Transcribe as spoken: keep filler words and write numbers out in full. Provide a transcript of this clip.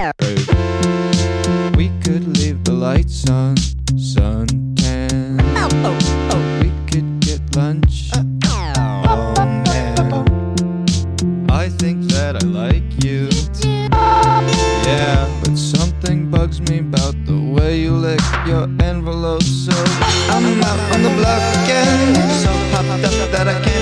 We could leave the lights on, suntan. We could get lunch. Oh man, I think that I like you. Yeah, but something bugs me about the way you lick your envelope. So I'm out on the block again, so popped up that I can't